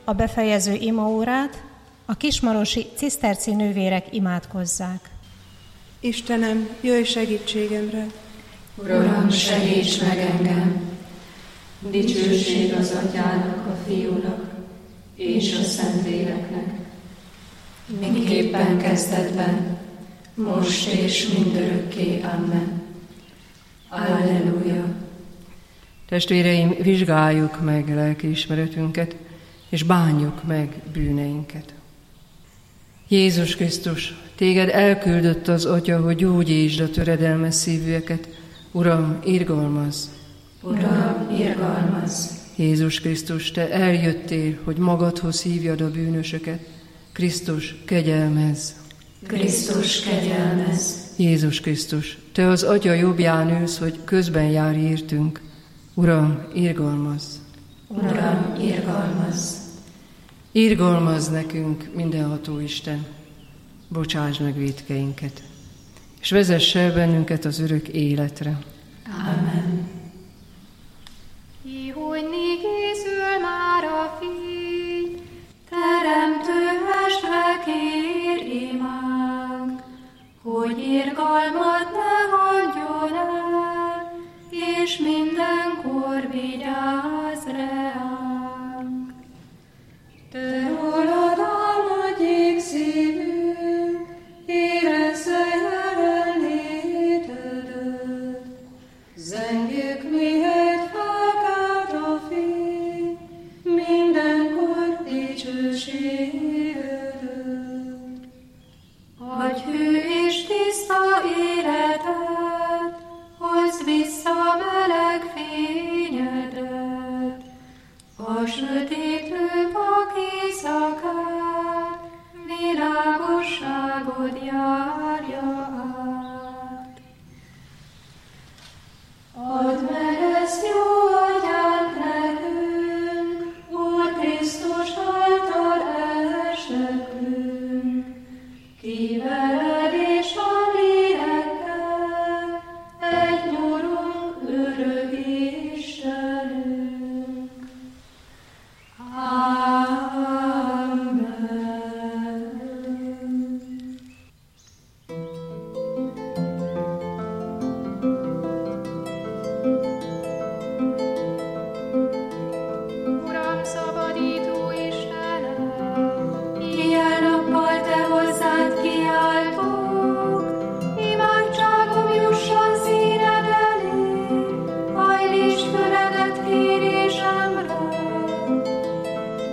a befejező imaórát, a kismarosi ciszterci nővérek imádkozzák. Istenem, jöjj segítségemre! Uram, segíts meg engem! Dicsőség az Atyának, a Fiúnak és a Szentléleknek, miképpen kezdetben, most és mindörökké. Amen. Alleluja! Testvéreim, vizsgáljuk meg lelkiismeretünket, és bánjuk meg bűneinket. Jézus Krisztus, téged elküldött az Atya, hogy gyógyítsd a töredelmes szívűeket. Uram, irgalmazz! Uram, irgalmazz! Jézus Krisztus, te eljöttél, hogy magadhoz hívjad a bűnösöket. Krisztus, kegyelmezz! Krisztus, kegyelmezz! Jézus Krisztus, te az Atya jobbján ülsz, hogy közben járj értünk. Uram, irgalmazz! Uram, irgalmazz! Irgalmazz nekünk, mindenható Isten! Bocsáss meg vétkeinket, és vezess el bennünket az örök életre. Amen. Ihújni készül már a fény, teremtő estre kér imánk, hogy irgalmat ne hagyjon el, és mindenkor vigyázz reánk. Te rólad álmodjék szívünk, érezze jelenlétedet, zengjük mihet felkelt a fény, mindenkor dicsőségedet. Adj hű és tiszta életet, hozd vissza meleg fényedet, a sötétlő vak éjszakát, világosságod járja át. Add meg ezt jó atyánk nekünk, Úr Krisztus által elestekünk, ki veled és a lélekkel egy nyurunk, örök Istenünk. Amen. Uram, szabadító Istenem, éjjel-nappal te hozzád kiáltok, imádságom jusson színed elé, hajlítsd füledet kérésemre.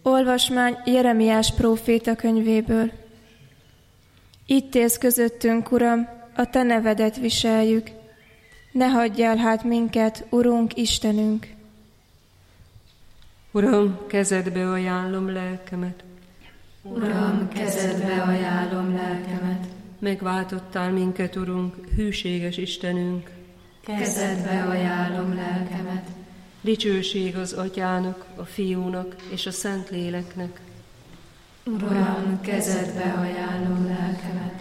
Olvasmány Jeremiás próféta könyvéből. Itt élsz közöttünk, Uram, a Te nevedet viseljük. Ne hagyjál hát minket, Urunk, Istenünk! Uram, kezedbe ajánlom lelkemet. Uram, kezedbe ajánlom lelkemet. Megváltottál minket, Urunk, hűséges Istenünk. Kezedbe ajánlom lelkemet. Dicsőség az Atyának, a Fiúnak és a Szentléleknek. Uram, kezedbe ajánlom lelkemet.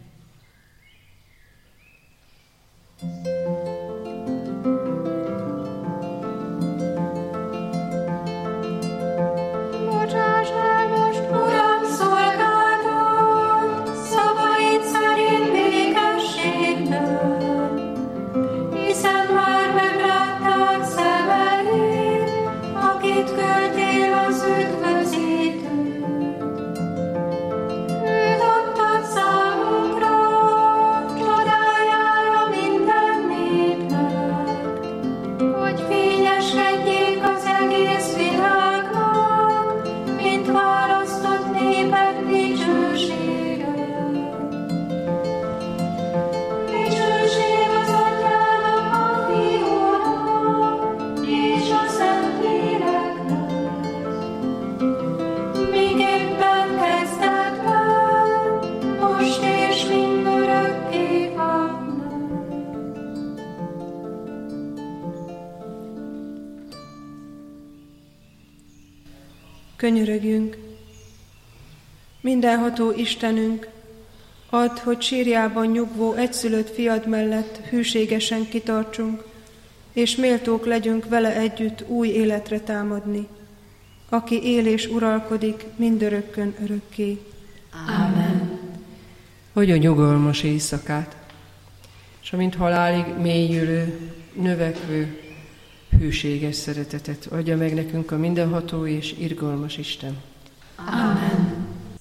Bocsáss el most, Uram, szolgálatot, szavaid szerint békességben, hiszen már meglátták szemeid, akit küldtél az üdvözítőt. Őt adtad számunkra, csodájára minden népnek, hogy fényeskedjék az egész világnak, mint választott népek dicsősége. Dicsőség az Atyának, a Fiúnak és a Szentléleknek, miképpen kezdetben, most és mindörökké. Amen. Könyörögjünk! Mindenható Istenünk, add, hogy sírjában nyugvó egyszülött fiad mellett hűségesen kitartsunk, és méltók legyünk vele együtt új életre támadni, aki él és uralkodik mindörökkön örökké. Amen. Hogy a nyugalmas éjszakát, és amint halálig mélyülő, növekvő, hűséges szeretetet adja meg nekünk a mindenható és irgalmas Isten. Amen.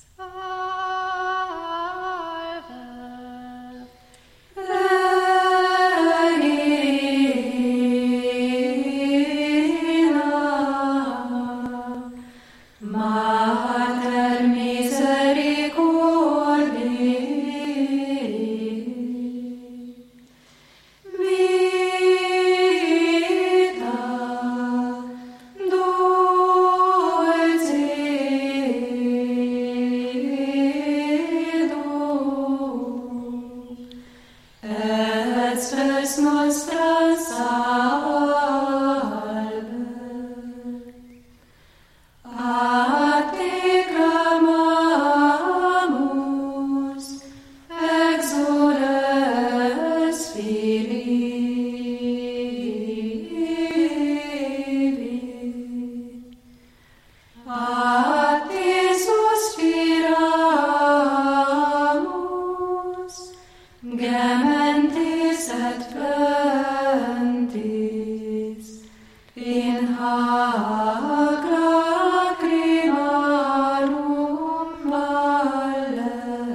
Mater misericordiae, vita dulcedo, et spes nostra salve. A te clamamus, exules Filii. A te suspiramus, gementes et plentis, in hac lacrimarum valle.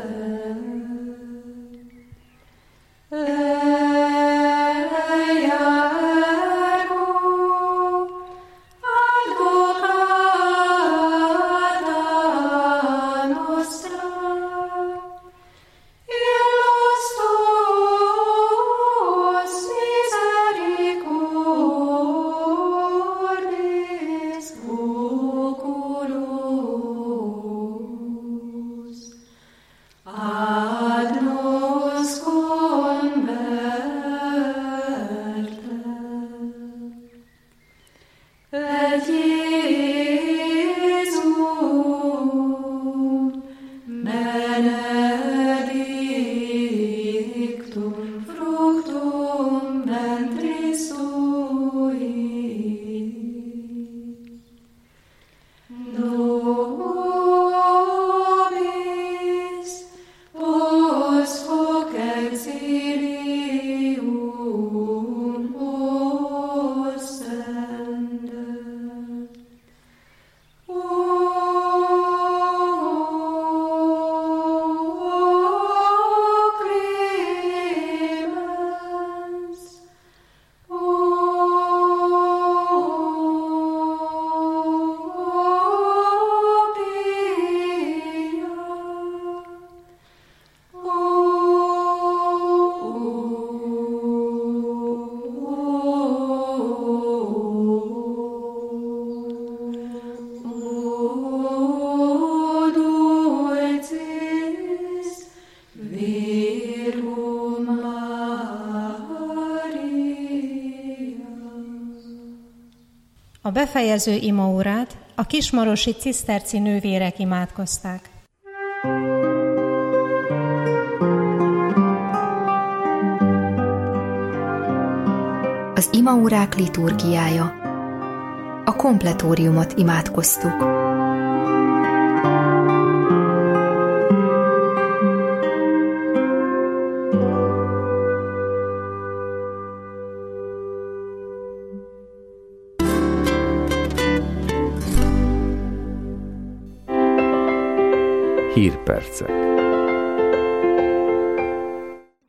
Eia ergo advocamus A befejező imaórát a kismarosi ciszterci nővérek imádkozták. Az imaórák liturgiája. A kompletóriumot imádkoztuk. Hírpercek.